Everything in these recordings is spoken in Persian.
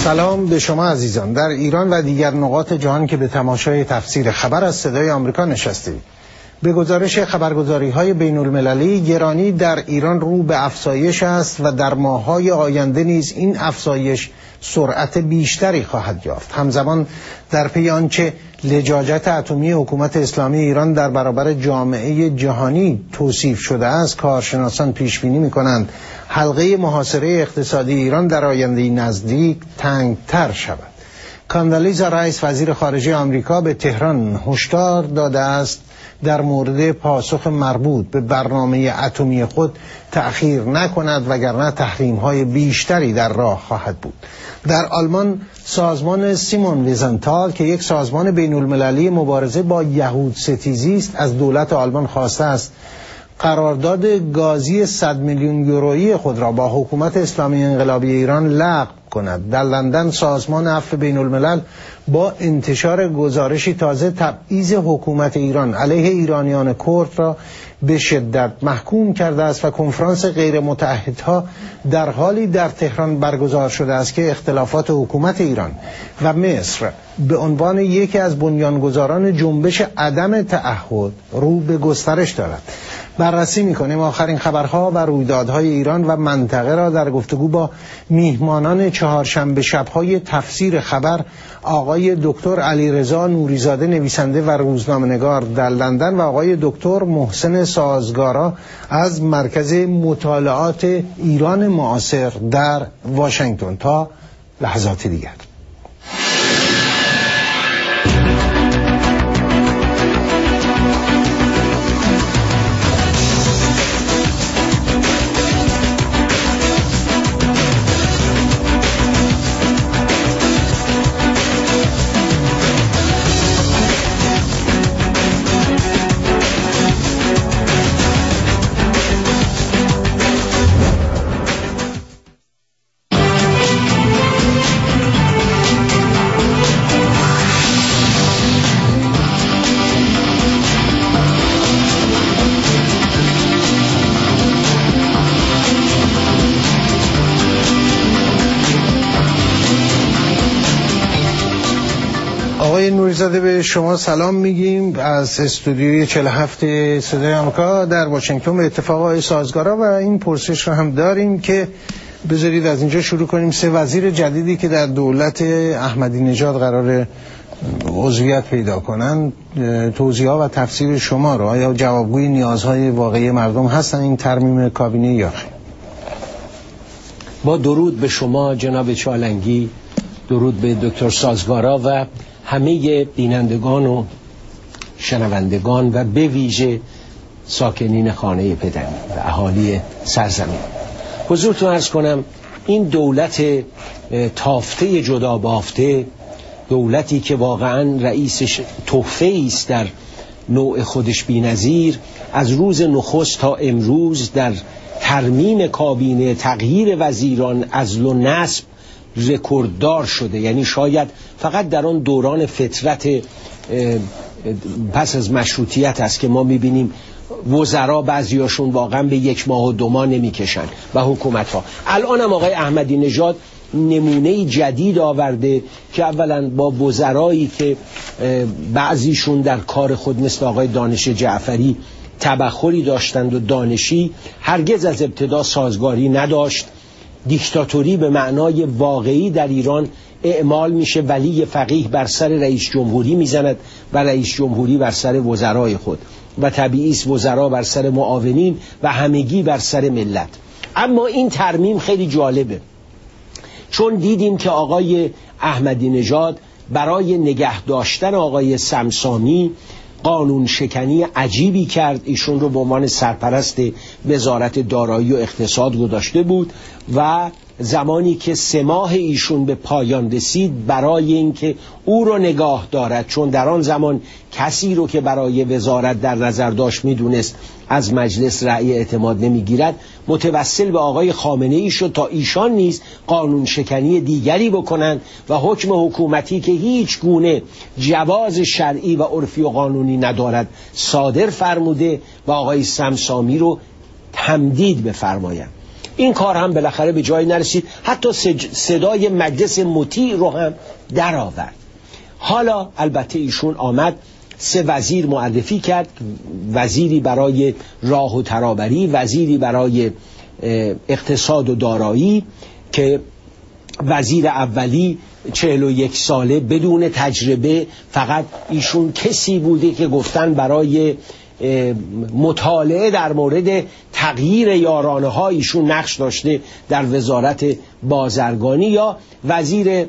سلام به شما عزیزان در ایران و دیگر نقاط جهان که به تماشای تفسیر خبر از صدای آمریکا نشستید. به گزارش خبرگزاری‌های بین‌المللی گرانی در ایران رو به افزایش است و در ماه‌های آینده نیز این افزایش سرعت بیشتری خواهد یافت. همزمان در پی آنچه لجاجت اتمی حکومت اسلامی ایران در برابر جامعه جهانی توصیف شده است، کارشناسان پیش بینی می‌کنند حلقه محاصره اقتصادی ایران در آینده نزدیک تنگتر شود. کاندالیزا رایس وزیر خارجه آمریکا به تهران هشدار داده است در مورد پاسخ مربوط به برنامه اتمی خود تأخیر نکند وگرنه تحریم‌های بیشتری در راه خواهد بود. در آلمان سازمان سیمون ویزنتال که یک سازمان بین‌المللی مبارزه با یهود ستیزی است از دولت آلمان خواسته است قرارداد گازی 100 میلیون یورویی خود را با حکومت اسلامی انقلابی ایران لغو کند. در لندن سازمان عفو بین الملل با انتشار گزارشی تازه تبعیض حکومت ایران علیه ایرانیان کرد را به شدت محکوم کرده است و کنفرانس غیر متعهدها در حالی در تهران برگزار شده است که اختلافات حکومت ایران و مصر به عنوان یکی از بنیانگذاران جنبش عدم تعهد رو به گسترش دارد. بررسی می‌کنیم آخرین خبرها و رویدادهای ایران و منطقه را در گفتگو با میهمانان چهارشنبه شب‌های تفسیر خبر آقای دکتر علیرضا نوریزاده نویسنده و روزنامه‌نگار در لندن و آقای دکتر محسن سازگارا از مرکز مطالعات ایران معاصر در واشنگتن. تا لحظات دیگر. نوریزاده به شما سلام میگیم از استودیوی 47 صدای آمریکا در واشنگتن. به اتفاق آقای سازگارا و این پرسش رو هم داریم که بذارید از اینجا شروع کنیم. 3 وزیر جدیدی که در دولت احمدی نژاد قرار عضویت پیدا کنند، توضیحات و تفسیر شما رو آیا جوابگوی نیازهای واقعی مردم هستن این ترمیم کابینه یا خیر؟ با درود به شما جناب چالنگی، درود به دکتر سازگارا و همه بینندگان و شنوندگان و به ویژه ساکنین خانه پدری و اهالی سرزمین. حضورتون عرض کنم این دولت تافته جدا بافته، دولتی که واقعا رئیسش تحفه است در نوع خودش بی‌نظیر، از روز نخست تا امروز در ترمیم کابینه، تغییر وزیران، عزل و نصب رکورددار شده. یعنی شاید فقط در آن دوران فترت پس از مشروطیت است که ما میبینیم وزرا بعضیاشون واقعا به 1 ماه و 2 ماه نمیکشن و حکومت ها. الان هم آقای احمدی نژاد نمونه جدید آورده که اولا با وزرایی که بعضیشون در کار خود مثل آقای دانش جعفری تبخری داشتند و دانشی هرگز از ابتدا سازگاری نداشت. دیکتاتوری به معنای واقعی در ایران اعمال میشه، ولی فقیه بر سر رئیس جمهوری میزند و رئیس جمهوری بر سر وزرای خود و طبیعی است وزرا بر سر معاونین و همگی بر سر ملت. اما این ترمیم خیلی جالبه، چون دیدیم که آقای احمدی نژاد برای نگه داشتن آقای سمسامی قانون شکنی عجیبی کرد. ایشون رو به عنوان سرپرست وزارت دارایی و اقتصاد گذاشته بود و زمانی که 3 ماه ایشون به پایان رسید برای اینکه او رو نگاه دارد، چون در آن زمان کسی رو که برای وزارت در نظر داشت میدونست از مجلس رأی اعتماد نمیگیرد، متوسل به آقای خامنه ای شد تا ایشان نیز قانون شکنی دیگری بکنند و حکم حکومتی که هیچ گونه جواز شرعی و عرفی و قانونی ندارد صادر فرموده و آقای سمسامی رو تمدید بفرمایند. این کار هم بالاخره به جای نرسید، حتی صدای مجلس مطیع رو هم در آورد. حالا البته ایشون آمد 3 وزیر معرفی کرد، وزیری برای راه و ترابری، وزیری برای اقتصاد و دارایی که وزیر اولی 41 ساله بدون تجربه، فقط ایشون کسی بوده که گفتن برای مطالعه در مورد تغییر یارانه ها ایشون نقش داشته در وزارت بازرگانی، یا وزیر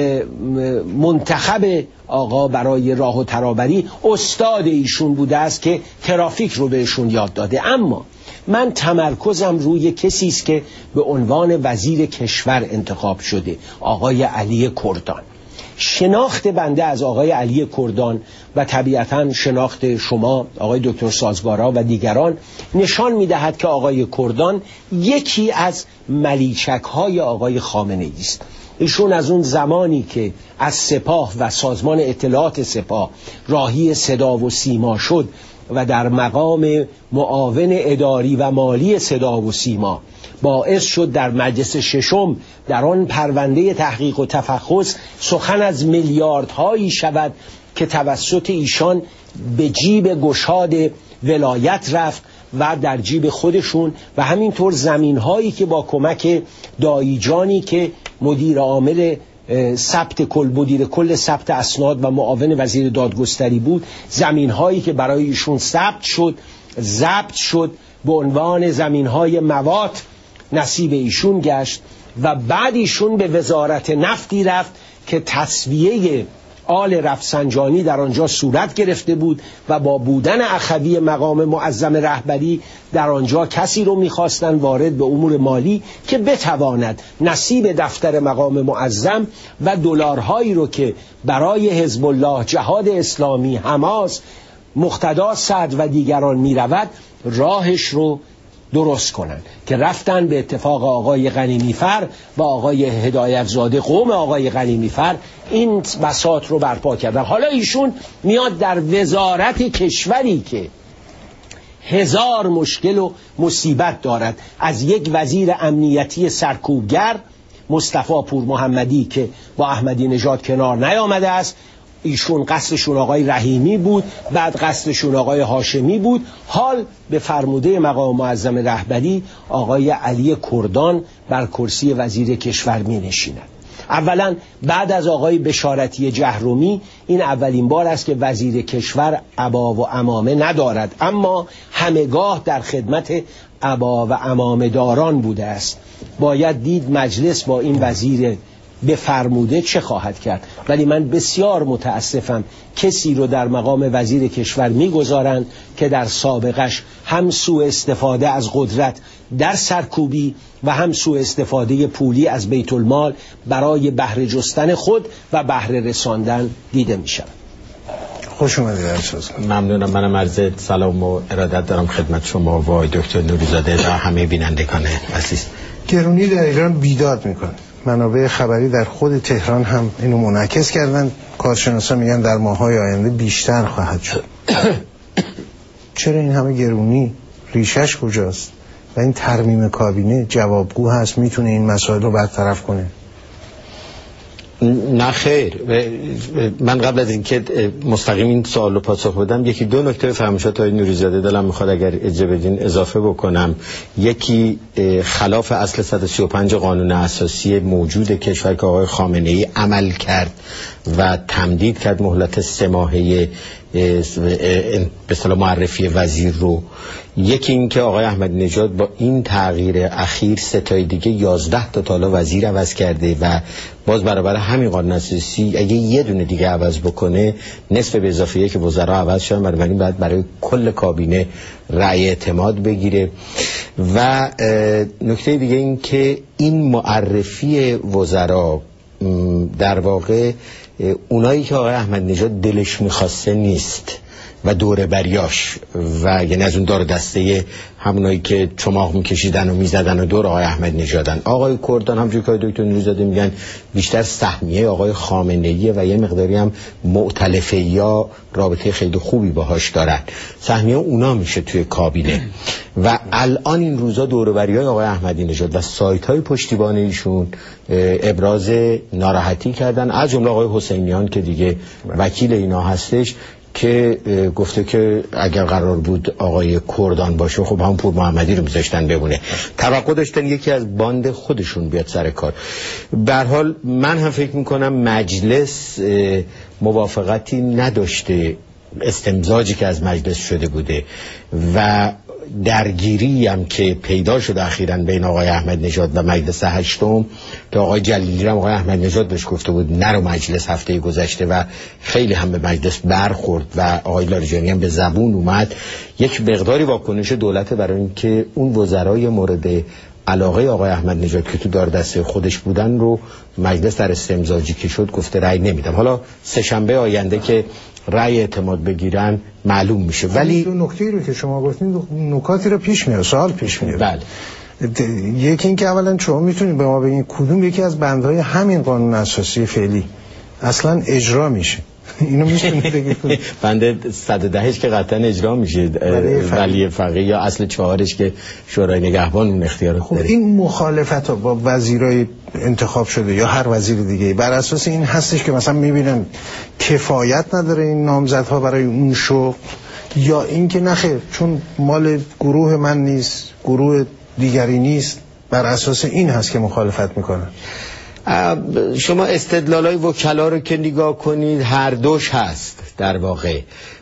منتخب آقا برای راه و ترابری استاد ایشون بوده است که ترافیک رو بهشون یاد داده. اما من تمرکزم روی کسی است که به عنوان وزیر کشور انتخاب شده، آقای علی کردان. شناخت بنده از آقای علی کردان و طبیعتاً شناخت شما آقای دکتر سازگارا و دیگران نشان می‌دهد که آقای کردان یکی از ملیچک‌های آقای خامنه‌ای است. ایشون از اون زمانی که از سپاه و سازمان اطلاعات سپاه راهی صدا و سیما شد و در مقام معاون اداری و مالی صدا و سیما باعث شد در مجلس ششم در آن پرونده تحقیق و تفحص سخن از میلیاردهایی شود که توسط ایشان به جیب گشاد ولایت رفت و در جیب خودشون، و همینطور زمین‌هایی که با کمک داییجانی که مدیر عامل مدیر کل ثبت اسناد و معاون وزیر دادگستری بود، زمین‌هایی که برای ایشون ضبط شد به عنوان زمین‌های مواد نصیب ایشون گشت، و بعد ایشون به وزارت نفتی رفت که تسویه آل رفسنجانی در آنجا صورت گرفته بود و با بودن اخوی مقام معظم رهبری در آنجا کسی رو میخواستن وارد به امور مالی که بتواند نصیب دفتر مقام معظم و دلارهایی رو که برای حزب الله، جهاد اسلامی، حماس، مقتدا صدر و دیگران میرود راهش رو درست کنن، که رفتن به اتفاق آقای غنیمی‌فر و آقای هدایت‌زاده، قوم آقای غنیمی‌فر، این بساط رو برپا کردن. حالا ایشون میاد در وزارت کشوری که 1000 مشکل و مصیبت دارد، از یک وزیر امنیتی سرکوبگر مصطفی پور محمدی که با احمدی نژاد کنار نیامده است، ایشون قصدشون آقای رحیمی بود، بعد قصدشون آقای هاشمی بود، حال به فرموده مقام معظم رهبری آقای علی کردان بر کرسی وزیر کشور می نشیند. اولا بعد از آقای بشارتی جهرومی این اولین بار است که وزیر کشور عبا و عمامه ندارد، اما همگاه در خدمت عبا و عمامه داران بوده است. باید دید مجلس با این وزیر به فرموده چه خواهد کرد. ولی من بسیار متاسفم کسی رو در مقام وزیر کشور میگذارند که در سابقش هم سوء استفاده از قدرت در سرکوبی و هم سوء استفاده پولی از بیت المال برای بهره جستن خود و بهره رساندن دیده می شود. خوش اومدید. ممنونم. منم عرض سلام و ارادت دارم خدمت شما و دکتر نوری‌زاده و همه بینندگان عزیز. گرونی در ایران بیداد میکنه. منابع خبری در خود تهران هم اینو منعکس کردن. کارشناسا میگن در ماه‌های آینده بیشتر خواهد شد. چرا این همه گرونی؟ ریشش کجاست؟ و این ترمیم کابینه جوابگو هست؟ میتونه این مسائل رو برطرف کنه؟ نه خیر. من قبل از اینکه مستقیم این سوال رو پاسخ بدم یکی دو نکته فرمایشات آقای نوری‌زاده دلم میخواد اگر اجازه بدین اضافه بکنم. یکی خلاف اصل 135 قانون اساسی موجود کشور که آقای خامنه‌ای عمل کرد و تمدید کرد مهلت 3 ماهه به اصطلاح معرفی وزیر رو. یکی این که آقای احمدی نژاد با این تغییر اخیر 3 تای دیگه 11 تا تالا وزیر عوض کرده و باز برابر همین قانون اساسی اگه یه دونه دیگه عوض بکنه نصف به اضافه یک وزرا عوض شدن، بنابراین باید برای کل کابینه رأی اعتماد بگیره. و نکته دیگه این که این معرفی وزرا در واقع اونایی که آقای احمدی نژاد دلش میخواسته نیست. و دوره بریاش و یعنی از اون دار دسته همونایی که چماق میکشیدن و میزدن و دور آقای احمدی نژادن. آقای کردان همونجوری که دکتر نوری‌زاده میگن بیشتر سهمیه آقای خامنه‌ای و یه مقداری هم مؤتلفه یا رابطه خیلی خوبی باهاش دارن، سهمیه اونا میشه توی کابینه. و الان این روزا دوره‌بریای آقای احمدی نژاد و سایت‌های پشتیبان ایشون ابراز ناراحتی کردن، از جمله آقای حسینیان که دیگه وکیل اینا هستش که گفته که اگر قرار بود آقای کردان باشه خب هم پور محمدی رو میذاشتن بمونه. توقع داشتن یکی از باند خودشون بیاد سر کار. به هر حال من هم فکر میکنم مجلس موافقتی نداشته، استمزاجی که از مجلس شده بوده و درگیری هم که پیدا شد اخیراً بین آقای احمدی نژاد و مجلس هشتم که آقای جلیلی هم آقای احمدی نژاد بهش گفته بود نرو مجلس هفته گذشته و خیلی هم به مجلس برخورد و آقای لاریجانی هم به زبون اومد، یک مقداری واکنش دولت برای اینکه اون وزرای مورد علاقه آقای احمدی نژاد که تو دار دسته خودش بودن رو مجلس در استمزاجی که شد گفته رأی نمیدم. حالا سه‌شنبه آینده که رأی اعتماد بگیرن معلوم میشه. ولی دو نکته رو که شما گفتین نکاتی رو پیش میاد، سوال پیش میاد. بله. یکی این که اولا شما میتونید به ما بگین کدوم یکی از بندهای همین قانون اساسی فعلی اصلا اجرا میشه؟ اینو میتونید بگید؟ بند 110ش که قطعا اجرا میشه، ولی فقیه یا اصل 4ش که شورای نگهبان اون اختیار خب داره. این مخالفت ها با وزیرای انتخاب شده یا هر وزیر دیگه بر اساس این هستش که مثلا میبینن کفایت نداره این نامزدها برای اون شغل، یا این که نخیر چون مال گروه من نیست گروه دیگری نیست، بر اساس این هست که مخالفت میکنن؟ شما استدلالای وکلا رو که نگاه کنید هر دوش هست در واقع.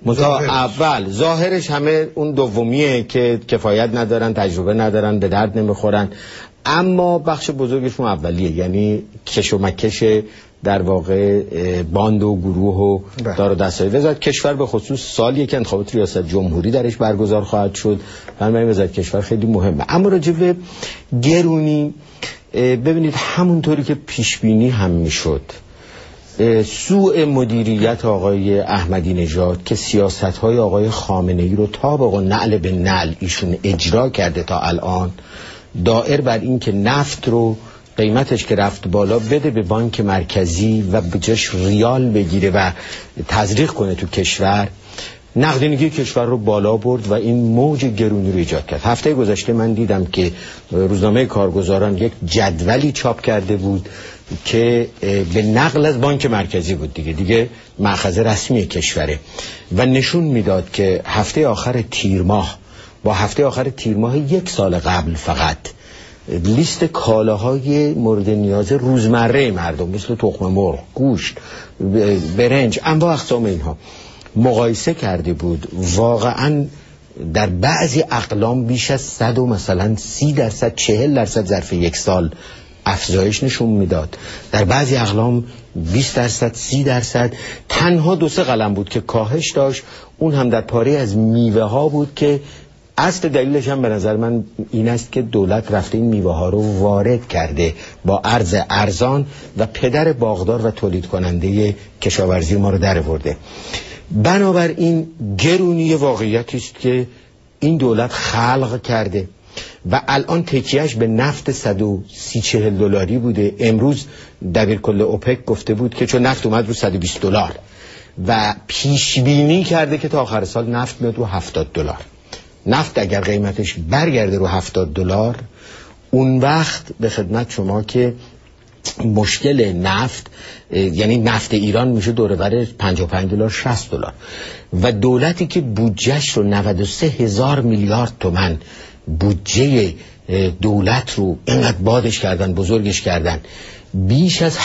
اول ظاهرش همه اون دومیه که کفایت ندارن، تجربه ندارن، به درد نمیخورن، اما بخش بزرگشون اولیه، یعنی کش و مکش در واقع باند و گروه و دار و دستای وزارت کشور، به خصوص سالیه که انتخابات ریاست جمهوری درش برگزار خواهد شد، بنابراین وزارت کشور خیلی مهمه. اما راجع به گرونی ببینید همونطوری که پیش بینی هم میشد، سوء مدیریت آقای احمدی نژاد که سیاست‌های آقای خامنه‌ای رو طابق و نعل به نعل ایشون اجرا کرده تا الان، دائر بر این که نفت رو قیمتش که رفت بالا بده به بانک مرکزی و به جاش ریال بگیره و تزریق کنه تو کشور، نقدینگی کشور رو بالا برد و این موج گرونی رو ایجاد کرد. هفته گذشته من دیدم که روزنامه کارگزاران یک جدولی چاپ کرده بود که به نقل از بانک مرکزی بود، دیگه مأخذ رسمی کشوره، و نشون میداد که هفته آخر تیر ماه با هفته آخر تیر ماه یک سال قبل فقط لیست کالاهای مورد نیاز روزمره مردم مثل تخم مرغ، گوشت، برنج، انواع اقسام اینها مقایسه کرده بود. واقعا در بعضی اقلام بیش از 100 و مثلا 30%، 40% ظرف یک سال افزایش نشون میداد، در بعضی اقلام 20%، 30%. تنها 2-3 قلم بود که کاهش داشت، اون هم در پاره از میوه ها بود که اصل دلیلش هم به نظر من این است که دولت رفته این میوه ها رو وارد کرده با ارز ارزان و پدر باغدار و تولید کننده کشاورزی ما رو در آورده. بنابراین گرونی واقعیتی است که این دولت خلق کرده و الان تکیهش به نفت 130-140 دلاری بوده. امروز دبیرکل اوپک گفته بود که چون نفت اومد رو 120 دلار و پیش بینی کرده که تا آخر سال نفت میاد رو 70 دلار. نفت اگر قیمتش برگرده رو 70 دلار، اون وقت به خدمت شما که مشکل نفت، یعنی نفت ایران میشه دوربر 55 دلار 60 دلار و دولتی که بودجهش رو 93,000 میلیارد تومان بودجه دولت رو اینقدر بادش کردن، بزرگش کردن، بیش از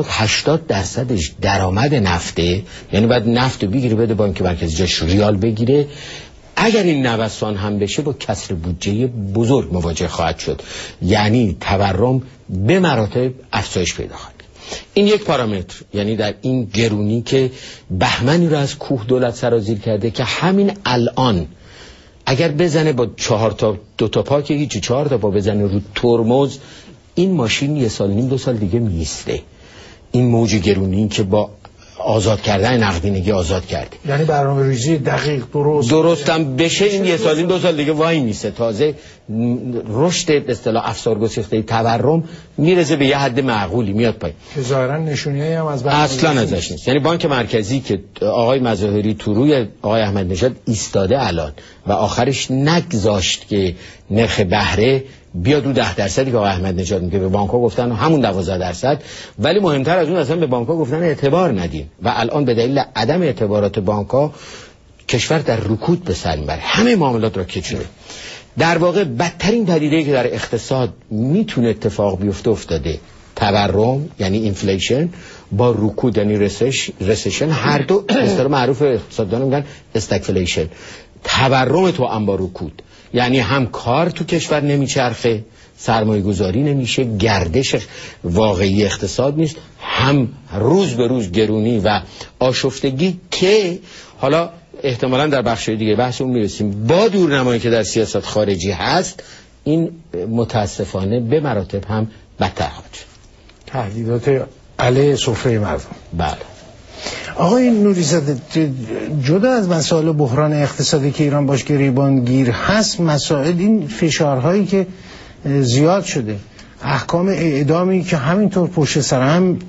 70-80% درآمد نفته، یعنی باید نفت بگیره بده بانک مرکزی جاش ریال بگیره. اگر این نوسان هم بشه با کسر بودجه بزرگ مواجه خواهد شد، یعنی تورم به مراتب افزایش پیدا خواهد. این یک پارامتر، یعنی در این گرونی که بهمنی رو از کوه دولت سرازیر کرده که همین الان اگر بزنه با 2 تا پا که هیچی، 4 تا پا بزنه رو ترمز، این ماشین 1.5-2 سال دیگه میسته. این موج گرونی که با آزاد کردن نقدینگی آزاد کردیم. یعنی برنامه‌ریزی دقیق درستم بشه این یه سال این 2 سال دیگه وای میسه. تازه رشد به اصطلاح افسار گسیخته تورم میرسه به یه حد معقولی میاد پایین که ظاهرا نشونیایی هم از اصلا ازش نیست. یعنی بانک مرکزی که آقای مظاهری تو روی آقای احمدی نژاد ایستاده الان و آخرش نگذاشت که نرخ بهره بیاد رو 10% که آقای احمدی نژاد میگه، به بانک‌ها گفتن همون 12%، ولی مهمتر از اون اصلا به بانک‌ها گفتن اعتبار ندین و الان به دلیل عدم اعتبارات بانک‌ها کشور در رکود به سر میبره، همه معاملات را کشیده. در واقع بدترین پدیده‌ای که در اقتصاد میتونه اتفاق بیفته افتاده. تورم یعنی اینفلیشن با رکود یعنی رسیشن، هر دو اصطلاح معروف اقتصاددانا میگن استگفلیشن. تورم تو هم با رکود، یعنی هم کار تو کشور نمیچرخه، سرمایه گذاری نمیشه، گردش واقعی اقتصاد نیست، هم روز به روز گرونی و آشفتگی که حالا احتمالاً در بخش دیگه بحث اون میرسیم. با دورنمایی که در سیاست خارجی هست، این متاسفانه به مراتب هم بدتر خواهد شد. تهدیدات علیه سفره مردم. بله. آقای نوری‌زاده، جدا از مسائل بحران اقتصادی که ایران باش گریبان گیر هست، مسائل این فشارهایی که زیاد شده، احکام اعدامی که همینطور پشت سر هم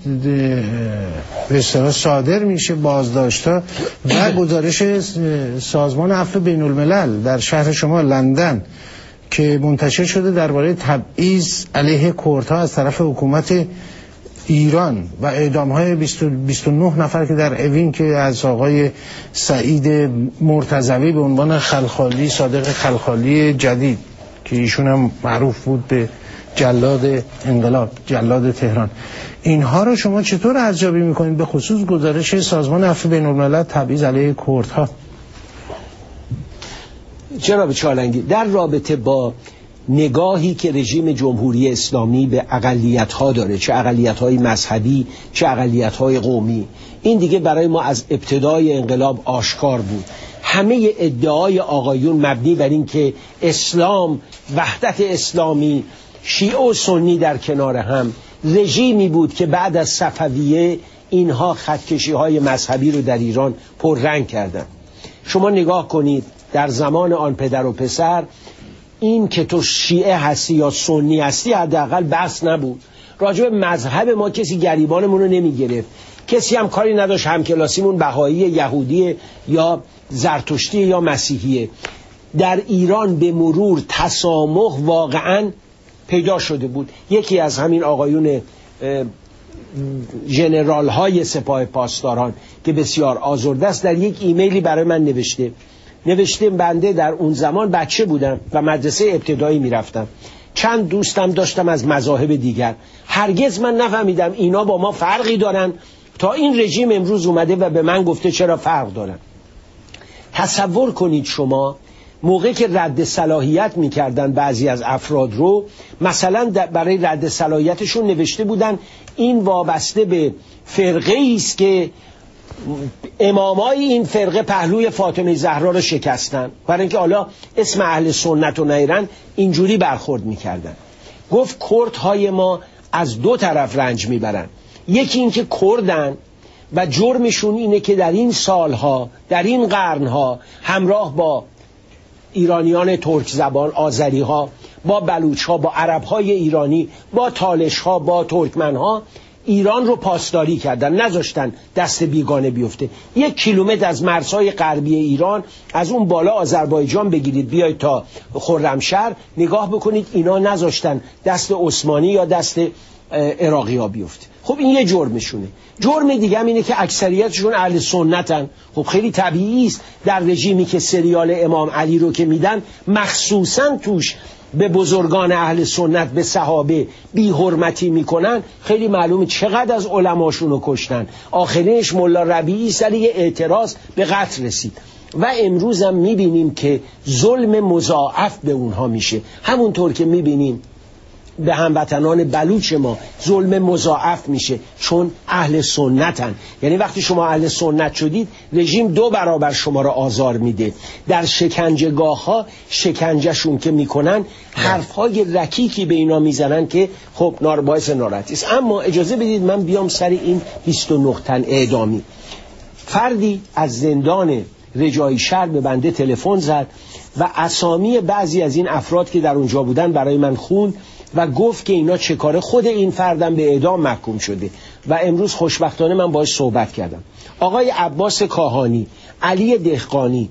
به اصطلاح صادر میشه، بازداشت‌ها و گزارش سازمان عفو بین الملل در شهر شما لندن که منتشر شده درباره تبعیض علیه کردها از طرف حکومت ایران و اعدام‌های 29 نفر که در اوین که از آقای سعید مرتضوی به عنوان خلخالی، صادق خلخالی جدید که ایشون هم معروف بود به جلاد انقلاب، جلاد تهران، اینها رو شما چطور ارزیابی میکنید به خصوص گزارش سازمان عفو بین الملل تبعیض علیه کردها؟ جناب چالنگی، در رابطه با نگاهی که رژیم جمهوری اسلامی به اقلیت‌ها داره، چه اقلیت‌های مذهبی چه اقلیت‌های قومی، این دیگه برای ما از ابتدای انقلاب آشکار بود. همه ادعای آقایون مبنی بر این که اسلام، وحدت اسلامی، شیعه و سنی در کنار هم، رژیمی بود که بعد از صفویه اینها خطکشی‌های مذهبی رو در ایران پررنگ کردن. شما نگاه کنید در زمان آن پدر و پسر، این که تو شیعه هستی یا سنی هستی حداقل بحث نبود. راجع به مذهب ما کسی گریبانمون رو نمی گرفت، کسی هم کاری نداشت همکلاسیمون بهایی، یهودی یا زرتشتی یا مسیحیه. در ایران به مرور تسامح واقعا پیدا شده بود. یکی از همین آقایون ژنرال های سپاه پاسداران که بسیار آزرده است در یک ایمیلی برای من نوشته بنده در اون زمان بچه بودم و مدرسه ابتدایی میرفتم، چند دوستم داشتم از مذاهب دیگر، هرگز من نفهمیدم اینا با ما فرقی دارن تا این رژیم امروز اومده و به من گفته چرا فرق دارن. تصور کنید شما موقع که رد صلاحیت میکردن بعضی از افراد رو، مثلا برای رد صلاحیتشون نوشته بودن این وابسته به فرقه ایست که امامای این فرقه پهلوی فاطمه زهرا رو شکستن، برای اینکه حالا اسم اهل سنت و نیرن اینجوری برخورد میکردن. گفت کردهای ما از دو طرف رنج میبرن، یکی این که کردن و جرمشون اینه که در این سالها، در این قرنها همراه با ایرانیان ترک زبان، آذری ها، با بلوچ ها، با عرب های ایرانی، با تالش ها، با ترکمن ها ایران رو پاسداری کردن، نذاشتن دست بیگانه بیفته. 1 کیلومتر از مرزهای غربی ایران، از اون بالا آذربایجان بگیرید بیاید تا خرمشهر، نگاه بکنید اینا نذاشتن دست عثمانی یا دست عراقی ها بیفته. خب این یه جرمشونه. جرم دیگه هم اینه که اکثریتشون اهل سنتن. خب خیلی طبیعی است در رژیمی که سریال امام علی رو که میدن مخصوصا توش به بزرگان اهل سنت، به صحابه بی حرمتی میکنن، خیلی معلومه چقدر از علماشون رو کشتن. آخرینش ملا ربیعی سر یه اعتراض به قتل رسید و امروز هم میبینیم که ظلم مضاعف به اونها میشه. همونطور که میبینیم به هموطنان بلوچ ما ظلم مضاعف میشه، چون اهل سنتن. یعنی وقتی شما اهل سنت شدید، رژیم 2 برابر شما را آزار میده. در شکنجهگاه ها شکنجهشون که میکنن، حرفهای رکیکی به اینا میزنن که خب باعث ناراحتی است. اما اجازه بدید من بیام سر این 29 تن اعدامی. فردی از زندان رجایی شهر به بنده تلفن زد و اسامی بعضی از این افراد که در اونجا بودن برای من خوند و گفت که اینا چه کاره. خود این فردم به اعدام محکوم شده و امروز خوشبختانه من باهاش صحبت کردم. آقای عباس کاهانی، علی دهقانی،